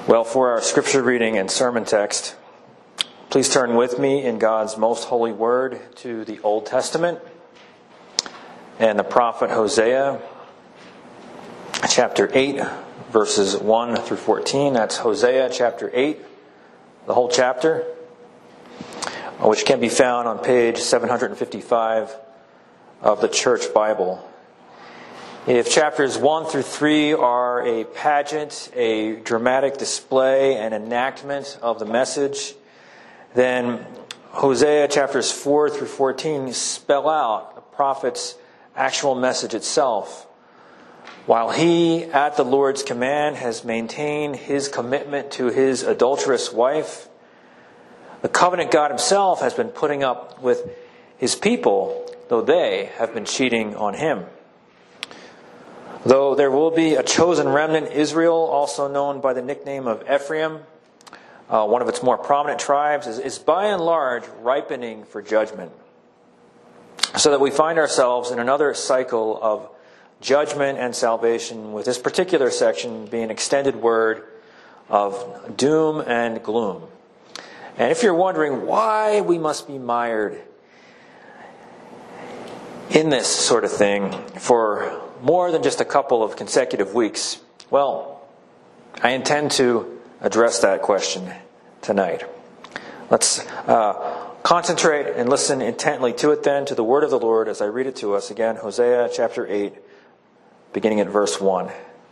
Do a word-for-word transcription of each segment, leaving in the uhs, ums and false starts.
Well, for our scripture reading and sermon text, please turn with me in God's most holy word to the Old Testament and the prophet Hosea, chapter eight, verses one through fourteen. That's Hosea chapter eight, the whole chapter, which can be found on page seven hundred fifty-five of the Church Bible. If chapters one through three are a pageant, a dramatic display, an enactment of the message, then Hosea chapters four through fourteen spell out the prophet's actual message itself. While he, at the Lord's command, has maintained his commitment to his adulterous wife, the covenant God himself has been putting up with his people, though they have been cheating on him. Though there will be a chosen remnant, Israel, also known by the nickname of Ephraim, uh, one of its more prominent tribes, is, is by and large ripening for judgment. So that we find ourselves in another cycle of judgment and salvation, with this particular section being an extended word of doom and gloom. And if you're wondering why we must be mired in this sort of thing for more than just a couple of consecutive weeks, well, I intend to address that question tonight. Let's uh, concentrate and listen intently to it then, to the word of the Lord as I read it to us again, Hosea chapter eight, beginning at verse one.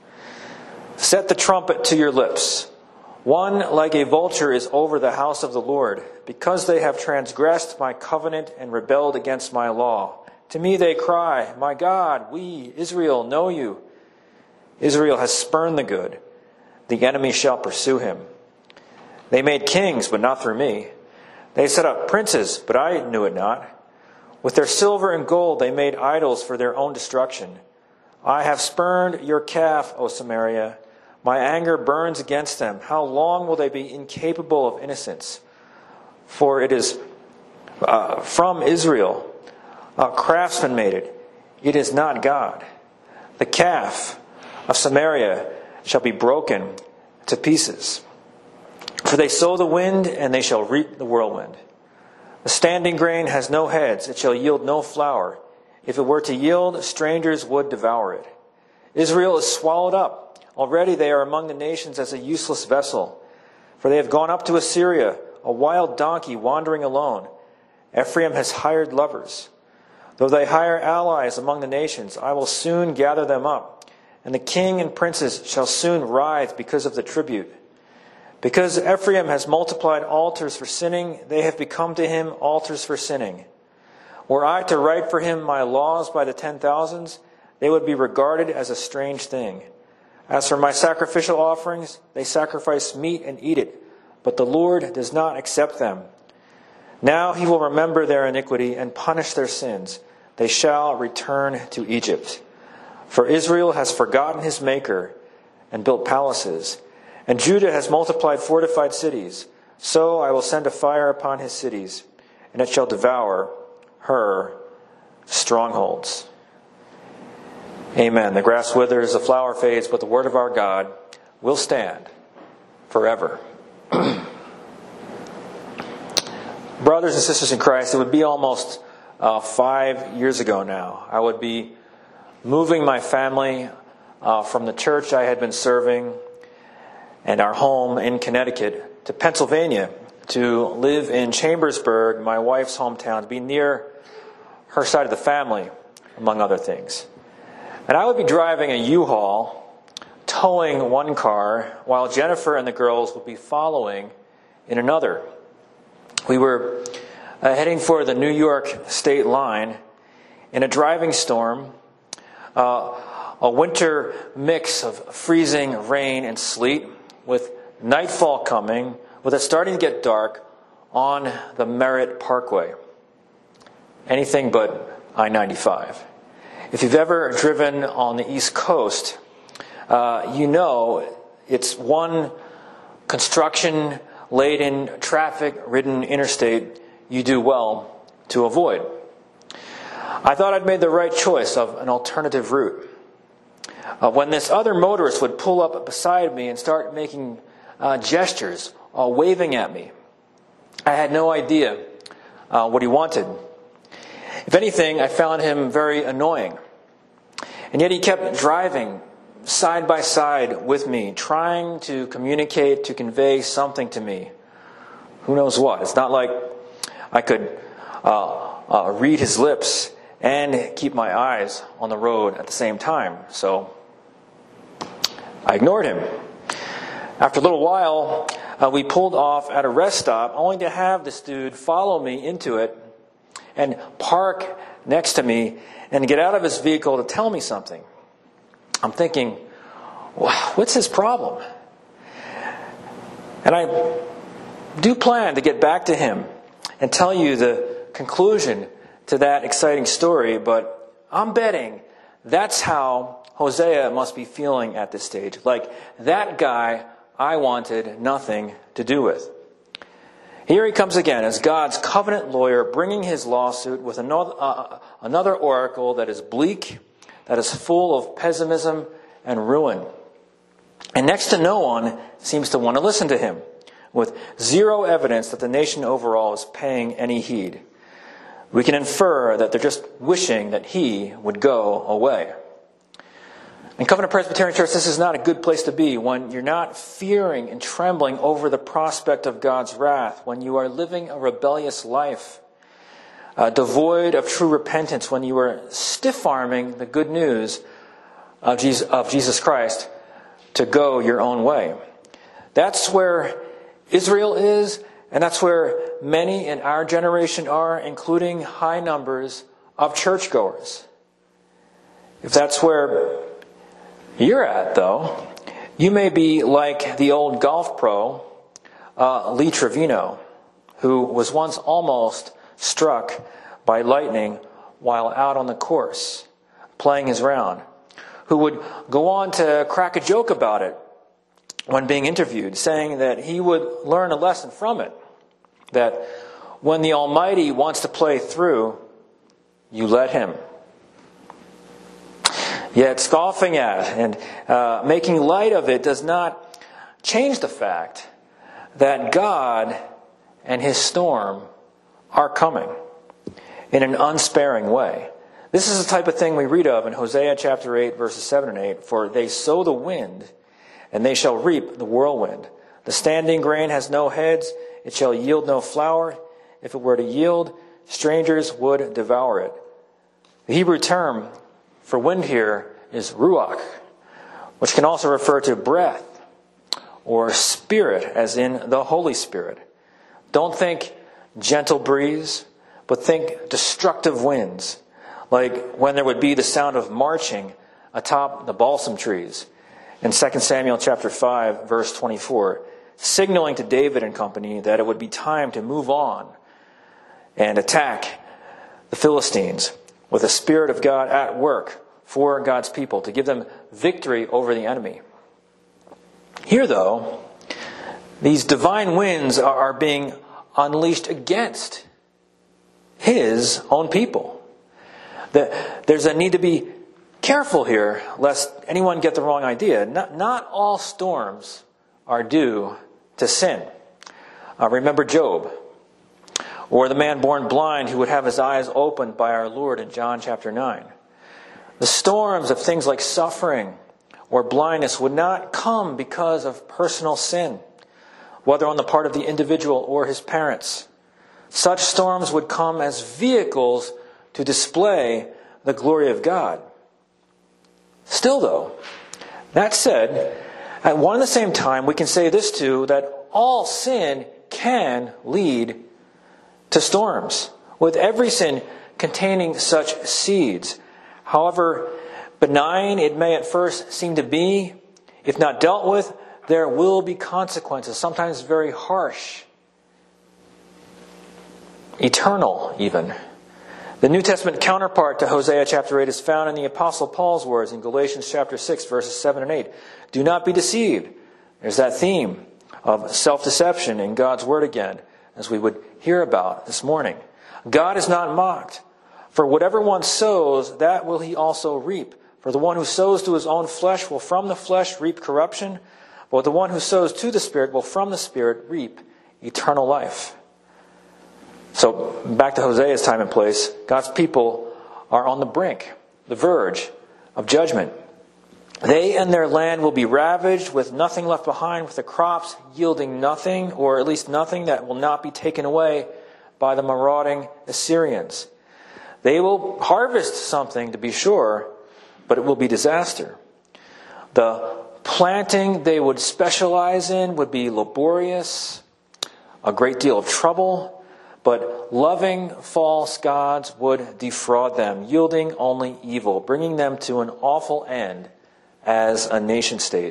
Set the trumpet to your lips. One like a vulture is over the house of the Lord, because they have transgressed my covenant and rebelled against my law. To me they cry, my God, we, Israel, know you. Israel has spurned the good. The enemy shall pursue him. They made kings, but not through me. They set up princes, but I knew it not. With their silver and gold they made idols for their own destruction. I have spurned your calf, O Samaria. My anger burns against them. How long will they be incapable of innocence? For it is uh, from Israel. A craftsman made it. It is not God. The calf of Samaria shall be broken to pieces. For they sow the wind, and they shall reap the whirlwind. The standing grain has no heads. It shall yield no flour. If it were to yield, strangers would devour it. Israel is swallowed up. Already they are among the nations as a useless vessel. For they have gone up to Assyria, a wild donkey wandering alone. Ephraim has hired lovers. Though they hire allies among the nations, I will soon gather them up, and the king and princes shall soon writhe because of the tribute. Because Ephraim has multiplied altars for sinning, they have become to him altars for sinning. Were I to write for him my laws by the ten thousands, they would be regarded as a strange thing. As for my sacrificial offerings, they sacrifice meat and eat it, but the Lord does not accept them. Now he will remember their iniquity and punish their sins. They shall return to Egypt. For Israel has forgotten his Maker and built palaces, and Judah has multiplied fortified cities. So I will send a fire upon his cities, and it shall devour her strongholds. Amen. The grass withers, the flower fades, but the word of our God will stand forever. Brothers and sisters in Christ, it would be almost uh, five years ago now. I would be moving my family uh, from the church I had been serving and our home in Connecticut to Pennsylvania to live in Chambersburg, my wife's hometown, to be near her side of the family, among other things. And I would be driving a U-Haul, towing one car, while Jennifer and the girls would be following in another. We were uh, heading for the New York state line in a driving storm, uh, a winter mix of freezing rain and sleet, with nightfall coming, with it starting to get dark on the Merritt Parkway. Anything but I ninety-five. If you've ever driven on the East Coast, uh, you know it's one construction-laden, traffic-ridden interstate you do well to avoid. I thought I'd made the right choice of an alternative route. Uh, when this other motorist would pull up beside me and start making uh, gestures, uh, waving at me. I had no idea uh, what he wanted. If anything, I found him very annoying. And yet he kept driving side by side with me, trying to communicate, to convey something to me. Who knows what? It's not like I could uh, uh, read his lips and keep my eyes on the road at the same time. So I ignored him. After a little while, uh, we pulled off at a rest stop, only to have this dude follow me into it and park next to me and get out of his vehicle to tell me something. I'm thinking, wow, what's his problem? And I do plan to get back to him and tell you the conclusion to that exciting story, but I'm betting that's how Hosea must be feeling at this stage. Like, that guy I wanted nothing to do with. Here he comes again as God's covenant lawyer, bringing his lawsuit with another, uh, another oracle that is bleak, that is full of pessimism and ruin. And next to no one seems to want to listen to him, with zero evidence that the nation overall is paying any heed. We can infer that they're just wishing that he would go away. In Covenant Presbyterian Church, this is not a good place to be when you're not fearing and trembling over the prospect of God's wrath, when you are living a rebellious life, uh, devoid of true repentance, when you are stiff-arming the good news of Jesus, of Jesus Christ to go your own way. That's where Israel is, and that's where many in our generation are, including high numbers of churchgoers. If that's where you're at, though, you may be like the old golf pro, uh, Lee Trevino, who was once almost struck by lightning while out on the course, playing his round, who would go on to crack a joke about it when being interviewed, saying that he would learn a lesson from it, that when the Almighty wants to play through, you let him. Yet scoffing at and uh, making light of it does not change the fact that God and his storm are coming in an unsparing way. This is the type of thing we read of in Hosea chapter eight, verses seven and eight. For they sow the wind, and they shall reap the whirlwind. The standing grain has no heads, it shall yield no flour. If it were to yield, strangers would devour it. The Hebrew term for wind here is ruach, which can also refer to breath or spirit, as in the Holy Spirit. Don't think gentle breeze, but think destructive winds, like when there would be the sound of marching atop the balsam trees in Second Samuel chapter five, verse twenty-four, signaling to David and company that it would be time to move on and attack the Philistines with the Spirit of God at work for God's people, to give them victory over the enemy. Here, though, these divine winds are being unleashed against his own people. There's a need to be careful here, lest anyone get the wrong idea. Not, not all storms are due to sin. Uh, remember Job, or the man born blind who would have his eyes opened by our Lord in John chapter nine. The storms of things like suffering or blindness would not come because of personal sin, whether on the part of the individual or his parents. Such storms would come as vehicles to display the glory of God. Still, though, that said, at one and the same time, we can say this too, that all sin can lead to storms, with every sin containing such seeds. However benign it may at first seem to be, if not dealt with, there will be consequences, sometimes very harsh, eternal even. The New Testament counterpart to Hosea chapter eight is found in the Apostle Paul's words in Galatians chapter six, verses seven and eight. Do not be deceived. There's that theme of self-deception in God's word again, as we would hear about this morning. God is not mocked. For whatever one sows, that will he also reap. For the one who sows to his own flesh will from the flesh reap corruption, But the one who sows to the Spirit will from the Spirit reap eternal life. So, back to Hosea's time and place, God's people are on the brink, the verge of judgment. They and their land will be ravaged with nothing left behind, with the crops yielding nothing, or at least nothing that will not be taken away by the marauding Assyrians. They will harvest something, to be sure, but it will be disaster. The planting they would specialize in would be laborious, a great deal of trouble, but loving false gods would defraud them, yielding only evil, bringing them to an awful end as a nation state.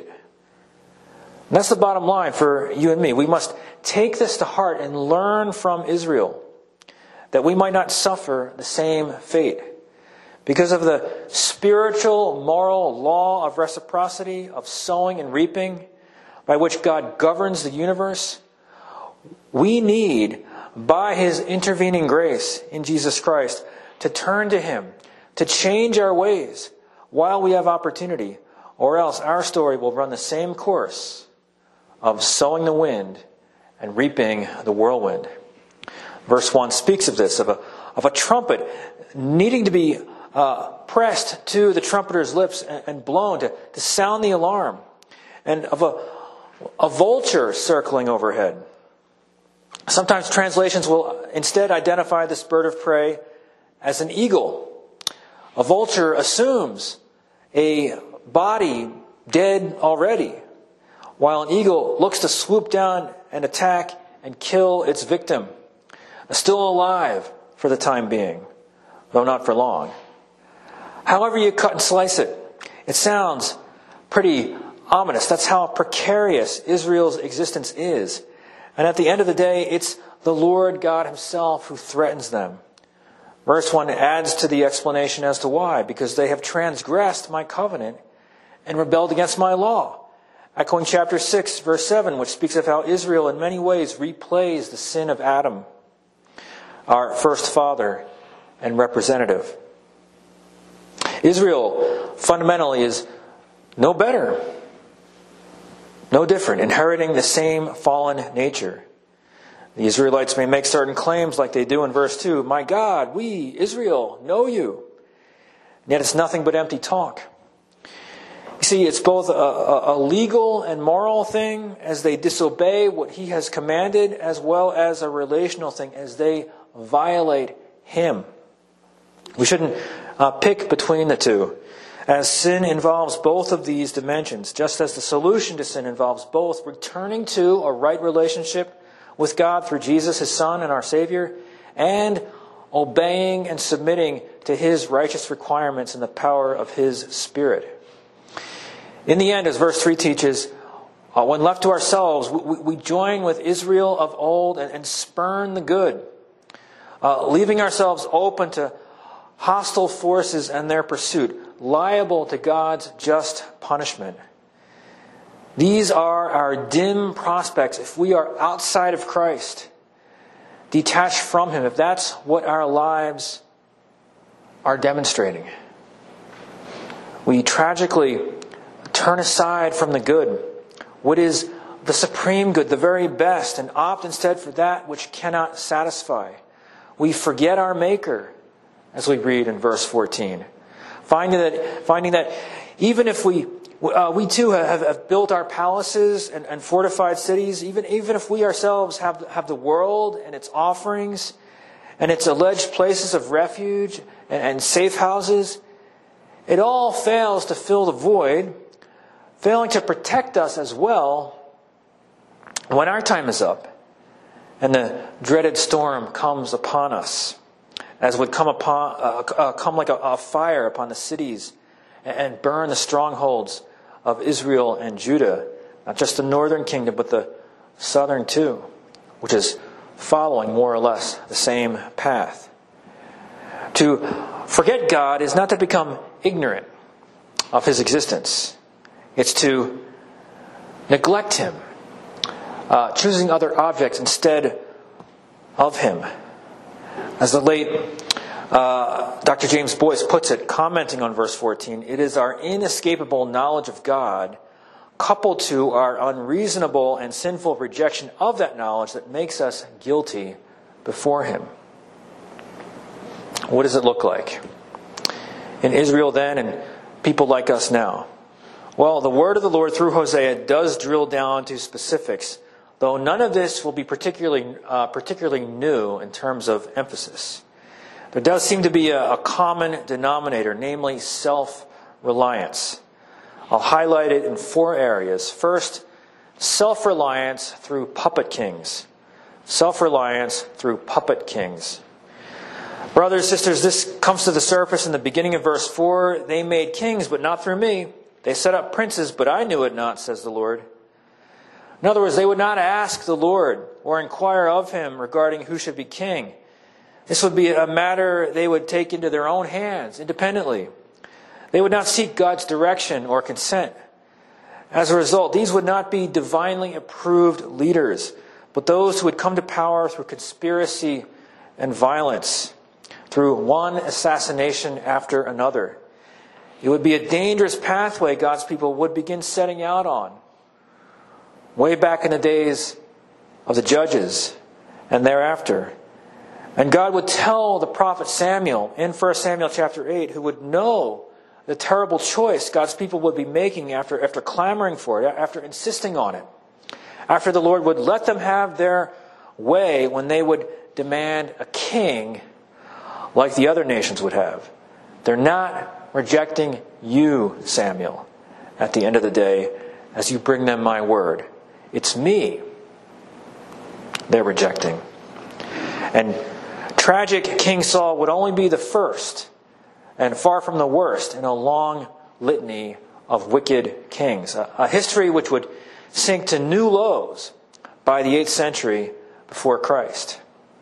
And that's the bottom line for you and me. We must take this to heart and learn from Israel, that we might not suffer the same fate. Because of the spiritual, moral law of reciprocity, of sowing and reaping, by which God governs the universe, we need, by His intervening grace in Jesus Christ, to turn to Him, to change our ways while we have opportunity, or else our story will run the same course of sowing the wind and reaping the whirlwind. Verse one speaks of this, of a, of a trumpet needing to be uh, pressed to the trumpeter's lips and, and blown to, to sound the alarm, and of a, a vulture circling overhead. Sometimes translations will instead identify this bird of prey as an eagle. A vulture assumes a body dead already, while an eagle looks to swoop down and attack and kill its victim, still alive for the time being, though not for long. However you cut and slice it, it sounds pretty ominous. That's how precarious Israel's existence is. And at the end of the day, it's the Lord God Himself who threatens them. Verse one adds to the explanation as to why. Because they have transgressed my covenant and rebelled against my law. Echoing chapter six, verse seven, which speaks of how Israel in many ways replays the sin of Adam, our first father and representative. Israel fundamentally is no better, no different, inheriting the same fallen nature. The Israelites may make certain claims like they do in verse two. My God, we, Israel, know you. And yet it's nothing but empty talk. You see, it's both a, a, a legal and moral thing as they disobey what He has commanded, as well as a relational thing as they violate Him. We shouldn't uh, pick between the two, as sin involves both of these dimensions, just as the solution to sin involves both returning to a right relationship with God through Jesus, His Son, and our Savior, and obeying and submitting to His righteous requirements in the power of His Spirit. In the end, as verse three teaches, uh, when left to ourselves, we, we join with Israel of old and, and spurn the good, uh, leaving ourselves open to hostile forces and their pursuit, liable to God's just punishment. These are our dim prospects if we are outside of Christ, detached from Him, if that's what our lives are demonstrating. We tragically turn aside from the good, what is the supreme good, the very best, and opt instead for that which cannot satisfy. We forget our Maker, as we read in verse fourteen. Finding that, finding that even if we uh, we too have, have built our palaces and, and fortified cities, even even if we ourselves have have the world and its offerings and its alleged places of refuge and, and safe houses, it all fails to fill the void, failing to protect us as well when our time is up and the dreaded storm comes upon us, as would come upon uh, uh, come like a, a fire upon the cities and burn the strongholds of Israel and Judah, not just the northern kingdom, but the southern too, which is following more or less the same path. To forget God is not to become ignorant of His existence. It's to neglect Him, uh, choosing other objects instead of Him. As the late uh, Doctor James Boyce puts it, commenting on verse fourteen, it is our inescapable knowledge of God coupled to our unreasonable and sinful rejection of that knowledge that makes us guilty before Him. What does it look like in Israel then and people like us now? Well, the word of the Lord through Hosea does drill down to specifics, though none of this will be particularly uh, particularly new in terms of emphasis. There does seem to be a, a common denominator, namely self-reliance. I'll highlight it in four areas. First, self-reliance through puppet kings. Self-reliance through puppet kings. Brothers, sisters, this comes to the surface in the beginning of verse four. They made kings, but not through me. They set up princes, but I knew it not, says the Lord. In other words, they would not ask the Lord or inquire of Him regarding who should be king. This would be a matter they would take into their own hands independently. They would not seek God's direction or consent. As a result, these would not be divinely approved leaders, but those who would come to power through conspiracy and violence, through one assassination after another. It would be a dangerous pathway God's people would begin setting out on, way back in the days of the judges and thereafter. And God would tell the prophet Samuel in First Samuel chapter eight, who would know the terrible choice God's people would be making after, after clamoring for it, after insisting on it, after the Lord would let them have their way when they would demand a king like the other nations would have. They're not rejecting you, Samuel, at the end of the day, as you bring them my word. It's me they're rejecting. And tragic King Saul would only be the first and far from the worst in a long litany of wicked kings. A, a history which would sink to new lows by the eighth century before Christ.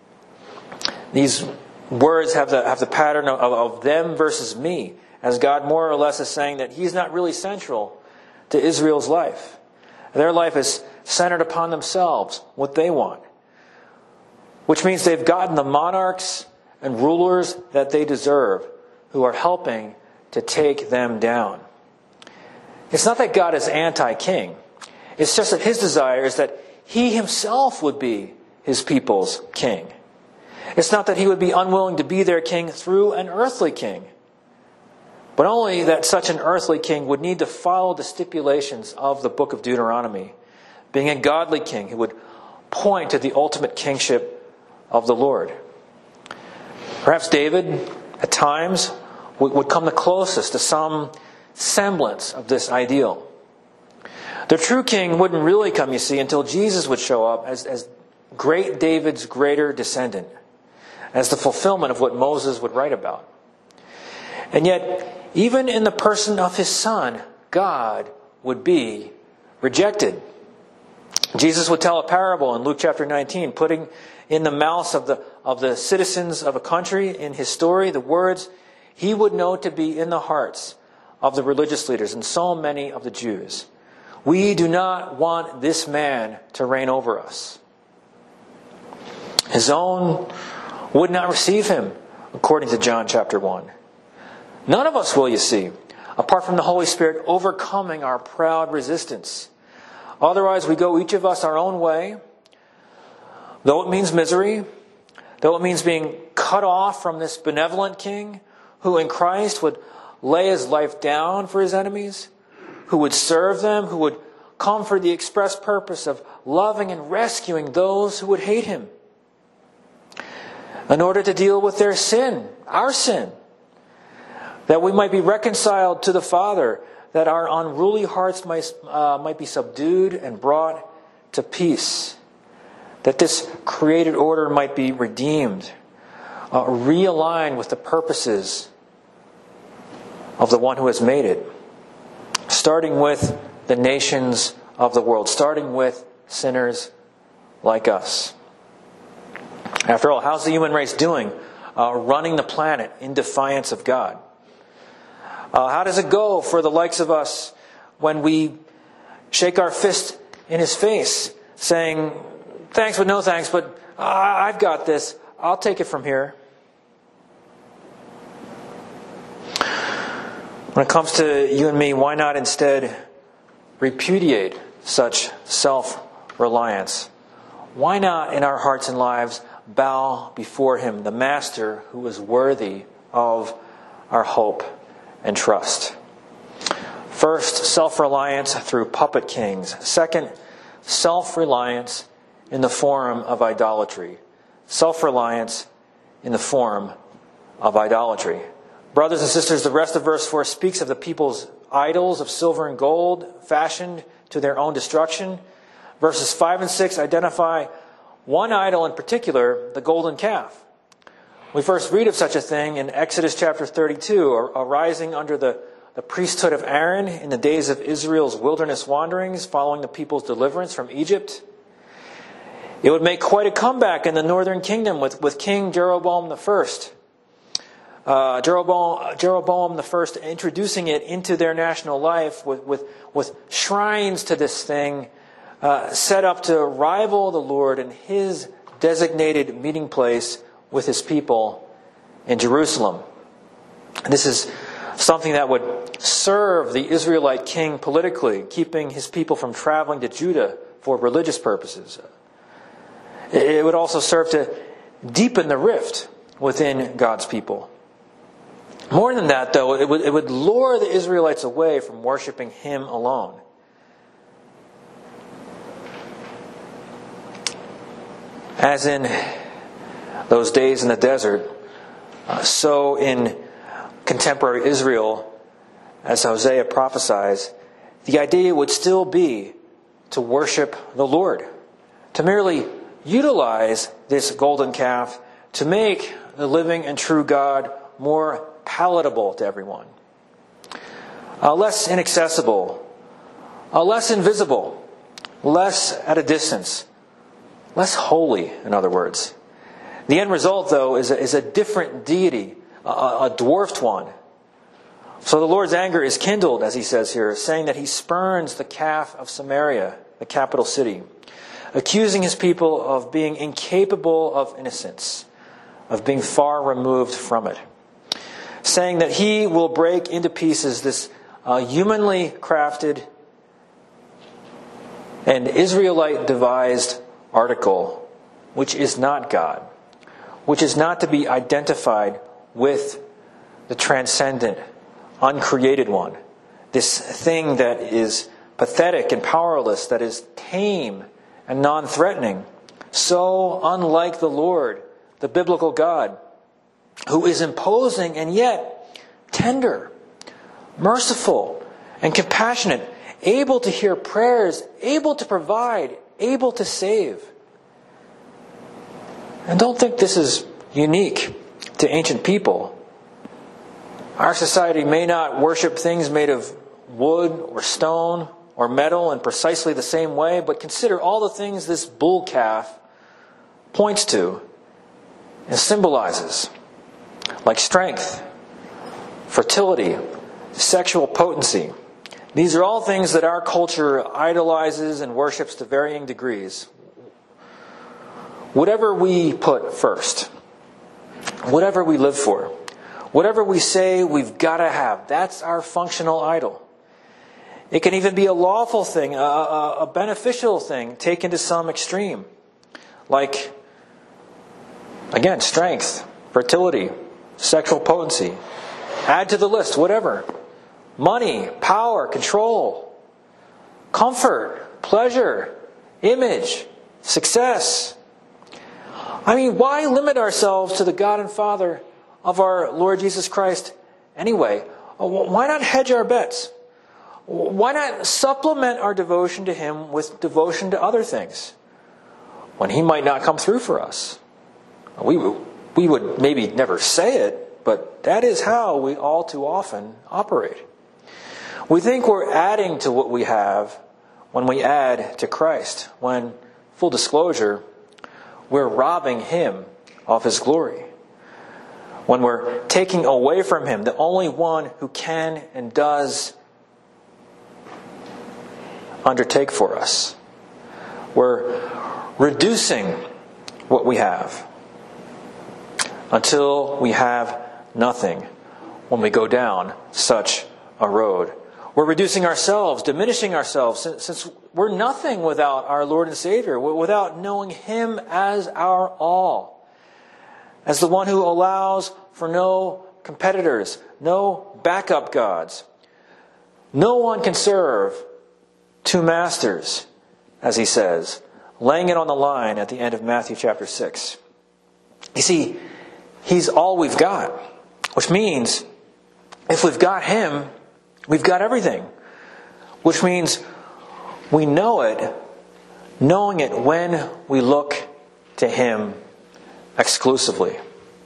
These words have the, have the pattern of, of them versus me, as God more or less is saying that He's not really central to Israel's life. Their life is centered upon themselves, what they want. Which means they've gotten the monarchs and rulers that they deserve, who are helping to take them down. It's not that God is anti-king. It's just that His desire is that He Himself would be His people's king. It's not that He would be unwilling to be their king through an earthly king, but only that such an earthly king would need to follow the stipulations of the book of Deuteronomy, being a godly king who would point to the ultimate kingship of the Lord. Perhaps David, at times, would come the closest to some semblance of this ideal. The true king wouldn't really come, you see, until Jesus would show up as, as great David's greater descendant, as the fulfillment of what Moses would write about. And yet, even in the person of His Son, God would be rejected. Jesus would tell a parable in Luke chapter nineteen, putting in the mouths of the of the citizens of a country in His story the words He would know to be in the hearts of the religious leaders and so many of the Jews. We do not want this man to reign over us. His own would not receive Him, according to John chapter one. None of us will, you see, apart from the Holy Spirit overcoming our proud resistance. Otherwise, we go each of us our own way, though it means misery, though it means being cut off from this benevolent king who in Christ would lay His life down for His enemies, who would serve them, who would come for the express purpose of loving and rescuing those who would hate Him, in order to deal with their sin, our sin, that we might be reconciled to the Father, that our unruly hearts might, uh, might be subdued and brought to peace, that this created order might be redeemed, uh, realigned with the purposes of the one who has made it, starting with the nations of the world, starting with sinners like us. After all, how's the human race doing uh, running the planet in defiance of God? Uh, how does it go for the likes of us when we shake our fist in His face, saying, thanks but no thanks, but uh, I've got this. I'll take it from here. When it comes to you and me, why not instead repudiate such self-reliance? Why not in our hearts and lives bow before Him, the Master who is worthy of our hope and trust? First, self-reliance through puppet kings. Second, self-reliance in the form of idolatry. Self-reliance in the form of idolatry. Brothers and sisters, the rest of verse four speaks of the people's idols of silver and gold fashioned to their own destruction. Verses five and six identify one idol in particular, the golden calf. We first read of such a thing in Exodus chapter thirty-two, arising under the, the priesthood of Aaron in the days of Israel's wilderness wanderings following the people's deliverance from Egypt. It would make quite a comeback in the northern kingdom with, with King Jeroboam the First. Uh, Jeroboam, Jeroboam the First introducing it into their national life with, with, with shrines to this thing uh, set up to rival the Lord in His designated meeting place with His people in Jerusalem. This is something that would serve the Israelite king politically, keeping his people from traveling to Judah for religious purposes. It would also serve to deepen the rift within God's people. More than that, though, it would, it would lure the Israelites away from worshiping Him alone. As in those days in the desert, uh, so in contemporary Israel, as Hosea prophesies, the idea would still be to worship the Lord, to merely utilize this golden calf to make the living and true God more palatable to everyone, uh, less inaccessible, uh, less invisible, less at a distance, less holy, in other words. The end result, though, is a, is a different deity, a, a dwarfed one. So the Lord's anger is kindled, as He says here, saying that He spurns the calf of Samaria, the capital city, accusing His people of being incapable of innocence, of being far removed from it, saying that He will break into pieces this uh, humanly crafted and Israelite-devised article, which is not God, which is not to be identified with the transcendent, uncreated one, this thing that is pathetic and powerless, that is tame and non-threatening, so unlike the Lord, the biblical God, who is imposing and yet tender, merciful, and compassionate, able to hear prayers, able to provide, able to save. And don't think this is unique to ancient people. Our society may not worship things made of wood or stone or metal in precisely the same way, but consider all the things this bull calf points to and symbolizes, like strength, fertility, sexual potency. These are all things that our culture idolizes and worships to varying degrees. Whatever we put first, whatever we live for, whatever we say we've got to have, that's our functional idol. It can even be a lawful thing, a, a, a beneficial thing, taken to some extreme. Like, again, strength, fertility, sexual potency. Add to the list, whatever. Money, power, control, comfort, pleasure, image, success. I mean, why limit ourselves to the God and Father of our Lord Jesus Christ anyway? Why not hedge our bets? Why not supplement our devotion to Him with devotion to other things when He might not come through for us? We, we would maybe never say it, but that is how we all too often operate. We think we're adding to what we have when we add to Christ, when, full disclosure, we're robbing Him of His glory. When we're taking away from Him, the only one who can and does undertake for us. We're reducing what we have until we have nothing when we go down such a road. We're reducing ourselves, diminishing ourselves, since we're nothing without our Lord and Savior, without knowing Him as our all, as the one who allows for no competitors, no backup gods. No one can serve two masters, as He says, laying it on the line at the end of Matthew chapter six. You see, He's all we've got, which means if we've got Him, we've got everything. Which means we know it, knowing it when we look to Him exclusively.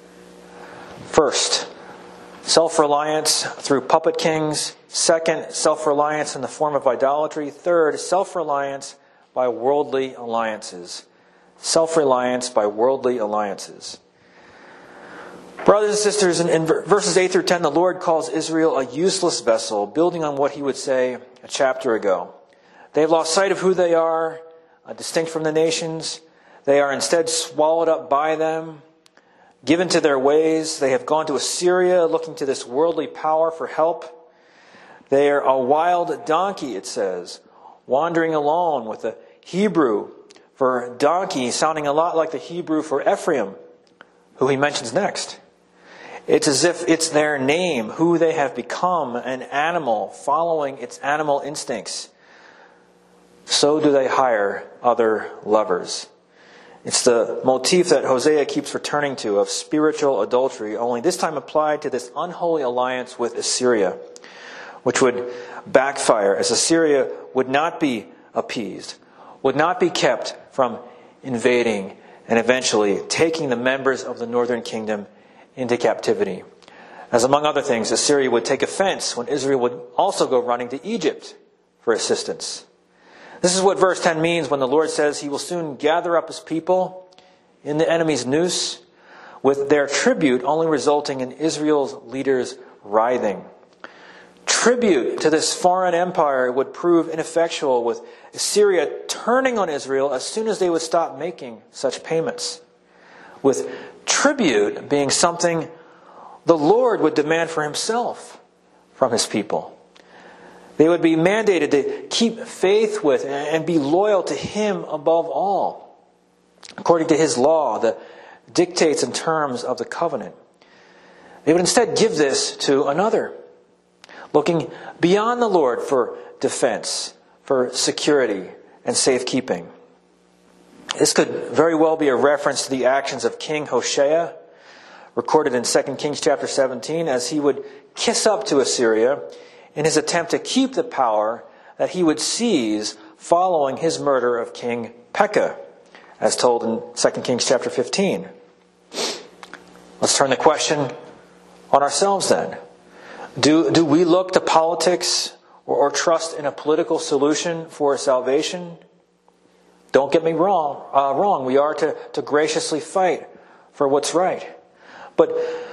First, self-reliance through puppet kings. Second, self-reliance in the form of idolatry. Third, self-reliance by worldly alliances. Self-reliance by worldly alliances. Brothers and sisters, in, in verses eight through ten, the Lord calls Israel a useless vessel, building on what He would say a chapter ago. They've lost sight of who they are, uh, distinct from the nations. They are instead swallowed up by them, given to their ways. They have gone to Assyria, looking to this worldly power for help. They are a wild donkey, it says, wandering alone, with the Hebrew for donkey sounding a lot like the Hebrew for Ephraim, who He mentions next. It's as if it's their name, who they have become, an animal following its animal instincts. So do they hire other lovers. It's the motif that Hosea keeps returning to of spiritual adultery, only this time applied to this unholy alliance with Assyria, which would backfire as Assyria would not be appeased, would not be kept from invading and eventually taking the members of the northern kingdom into captivity. As among other things, Assyria would take offense when Israel would also go running to Egypt for assistance. This is what verse ten means when the Lord says He will soon gather up His people in the enemy's noose, with their tribute only resulting in Israel's leaders writhing. Tribute to this foreign empire would prove ineffectual, with Assyria turning on Israel as soon as they would stop making such payments. With tribute being something the Lord would demand for Himself from His people. They would be mandated to keep faith with and be loyal to Him above all, according to His law, the dictates and terms of the covenant. They would instead give this to another, looking beyond the Lord for defense, for security and safekeeping. This could very well be a reference to the actions of King Hoshea, recorded in Second Kings chapter seventeen, as he would kiss up to Assyria in his attempt to keep the power that he would seize following his murder of King Pekah, as told in Second Kings chapter fifteen. Let's turn the question on ourselves then. Do, do we look to politics or, or trust in a political solution for salvation? Don't get me wrong. Uh, wrong. We are to, to graciously fight for what's right. But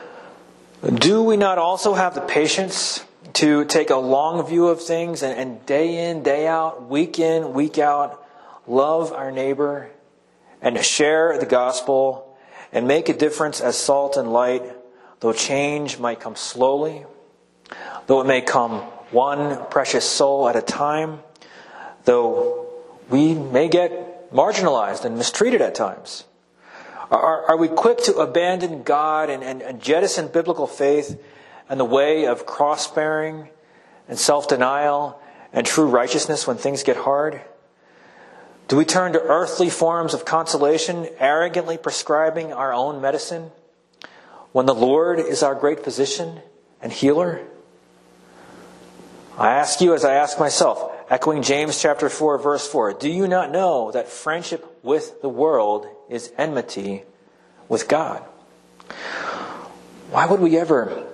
do we not also have the patience to take a long view of things and, and day in, day out, week in, week out, love our neighbor and share the gospel and make a difference as salt and light, though change might come slowly, though it may come one precious soul at a time, though we may get marginalized and mistreated at times? Are, are we quick to abandon God and, and, and jettison biblical faith and the way of cross-bearing and self-denial and true righteousness when things get hard? Do we turn to earthly forms of consolation, arrogantly prescribing our own medicine, when the Lord is our great physician and healer? I ask you as I ask myself, echoing James chapter four, verse four, do you not know that friendship with the world is enmity with God? Why would we ever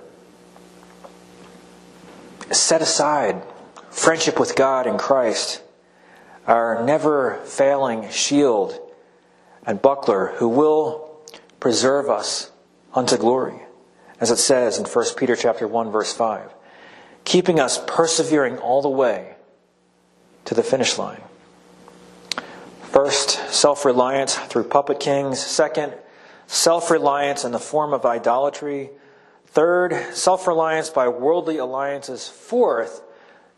set aside friendship with God in Christ, our never-failing shield and buckler who will preserve us unto glory, as it says in First Peter chapter one, verse five, keeping us persevering all the way to the finish line? First, self-reliance through puppet kings. Second, self-reliance in the form of idolatry. Third, self-reliance by worldly alliances. Fourth,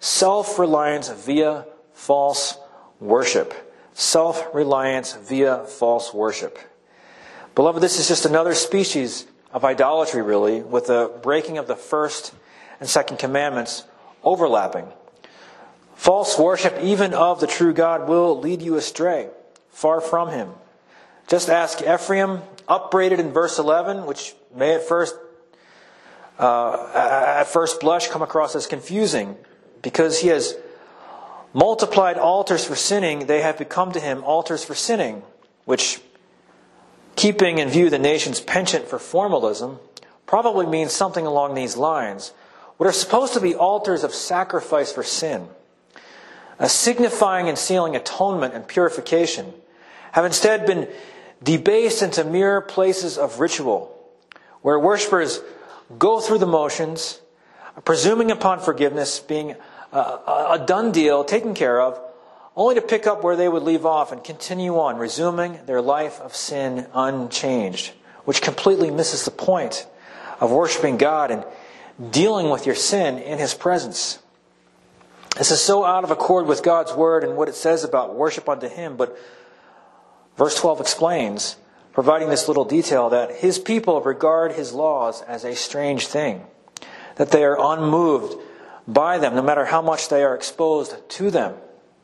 Self-reliance via false worship. Self-reliance via false worship. Beloved, this is just another species of idolatry, really, with the breaking of the first and second commandments overlapping. False worship, even of the true God, will lead you astray, far from Him. Just ask Ephraim, upbraided in verse eleven, which may at first, uh, at first blush come across as confusing, because he has multiplied altars for sinning. They have become to him altars for sinning, which, keeping in view the nation's penchant for formalism, probably means something along these lines. What are supposed to be altars of sacrifice for sin, a signifying and sealing atonement and purification, have instead been debased into mere places of ritual, where worshippers go through the motions, presuming upon forgiveness being a, a done deal, taken care of, only to pick up where they would leave off and continue on, resuming their life of sin unchanged, which completely misses the point of worshiping God and dealing with your sin in His presence. This is so out of accord with God's Word and what it says about worship unto Him, but verse twelve explains, providing this little detail, that His people regard His laws as a strange thing, that they are unmoved by them, no matter how much they are exposed to them,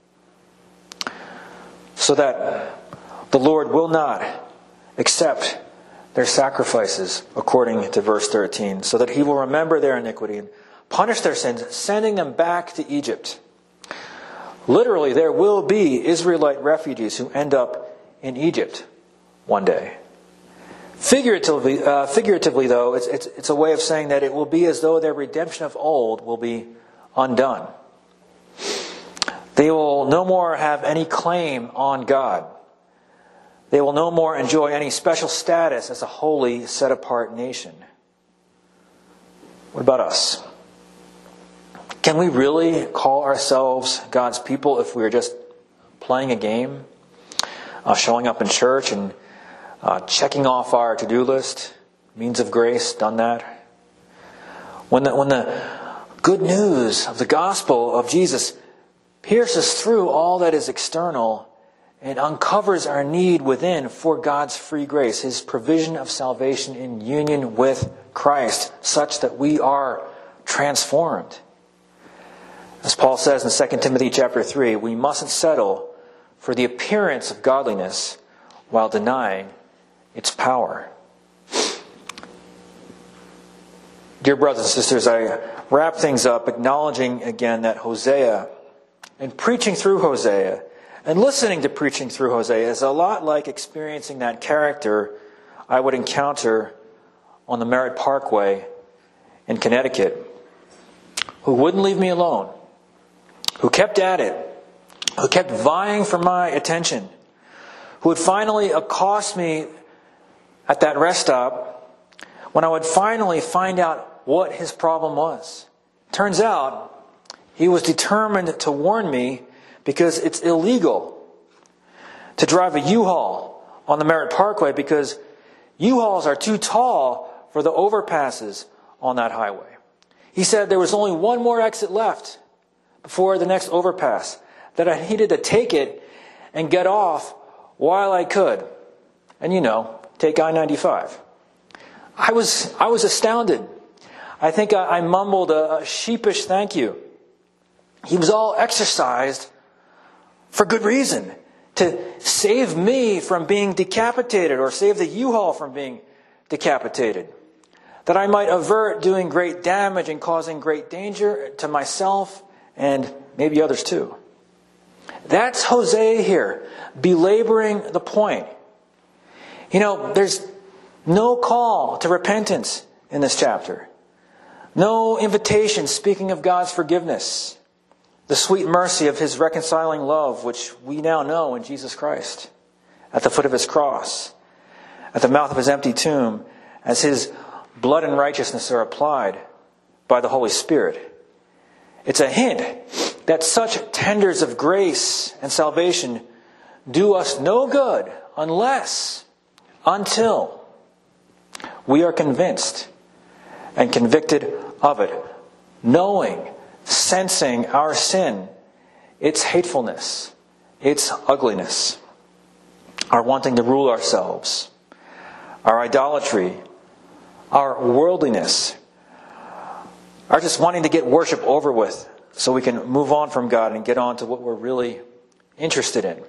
so that the Lord will not accept their sacrifices, according to verse thirteen, so that He will remember their iniquity and punish their sins, sending them back to Egypt. Literally, there will be Israelite refugees who end up in Egypt one day. Figuratively, uh, figuratively though, it's, it's, it's a way of saying that it will be as though their redemption of old will be undone. They will no more have any claim on God. They will no more enjoy any special status as a holy, set-apart nation. What about us? Can we really call ourselves God's people if we're just playing a game? Uh, showing up in church and uh, checking off our to-do list? Means of grace, done that. When the, when the good news of the gospel of Jesus pierces through all that is external and uncovers our need within for God's free grace, His provision of salvation in union with Christ, such that we are transformed. As Paul says in Second Timothy chapter three, we mustn't settle for the appearance of godliness while denying its power. Dear brothers and sisters, I wrap things up acknowledging again that Hosea, and preaching through Hosea, and listening to preaching through Hosea is a lot like experiencing that character I would encounter on the Merritt Parkway in Connecticut, who wouldn't leave me alone, who kept at it, who kept vying for my attention, who would finally accost me at that rest stop when I would finally find out what his problem was. Turns out, he was determined to warn me because it's illegal to drive a U-Haul on the Merritt Parkway because U-Hauls are too tall for the overpasses on that highway. He said there was only one more exit left before the next overpass, that I needed to take it and get off while I could. And you know, take I ninety-five. I was I was astounded. I think I, I mumbled a, a sheepish thank you. He was all exercised for good reason, to save me from being decapitated or save the U-Haul from being decapitated, that I might avert doing great damage and causing great danger to myself and maybe others too. That's Hosea here, belaboring the point. You know, there's no call to repentance in this chapter. No invitation speaking of God's forgiveness, the sweet mercy of His reconciling love, which we now know in Jesus Christ, at the foot of His cross, at the mouth of His empty tomb, as His blood and righteousness are applied by the Holy Spirit. It's a hint that such tenders of grace and salvation do us no good unless, until we are convinced and convicted of it, knowing sensing our sin, its hatefulness, its ugliness, our wanting to rule ourselves, our idolatry, our worldliness, our just wanting to get worship over with so we can move on from God and get on to what we're really interested in.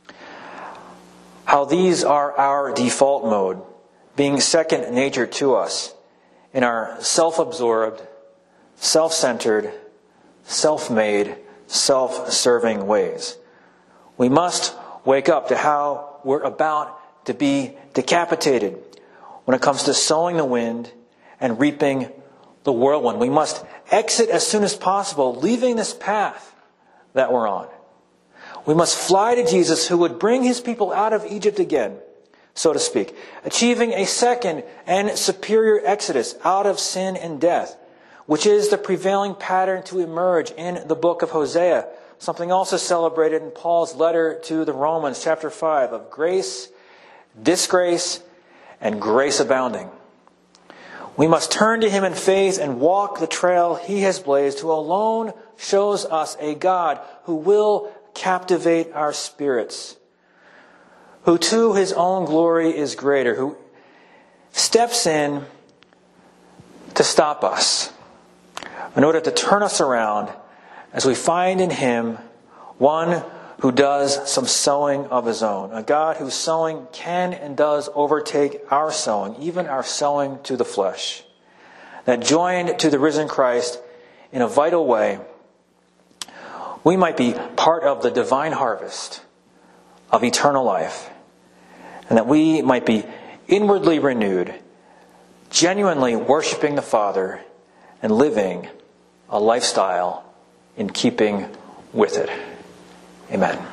How these are our default mode, being second nature to us in our self-absorbed, self-centered, self-made, self-serving ways. We must wake up to how we're about to be decapitated when it comes to sowing the wind and reaping the whirlwind. We must exit as soon as possible, leaving this path that we're on. We must fly to Jesus, who would bring his people out of Egypt again, so to speak, achieving a second and superior exodus out of sin and death, which is the prevailing pattern to emerge in the book of Hosea, something also celebrated in Paul's letter to the Romans, chapter five, of grace, disgrace, and grace abounding. We must turn to him in faith and walk the trail he has blazed, who alone shows us a God who will captivate our spirits, who to his own glory is greater, who steps in to stop us in order to turn us around as we find in him one who does some sowing of his own, a God whose sowing can and does overtake our sowing, even our sowing to the flesh, that joined to the risen Christ in a vital way, we might be part of the divine harvest of eternal life, and that we might be inwardly renewed, genuinely worshiping the Father and living a lifestyle in keeping with it. Amen.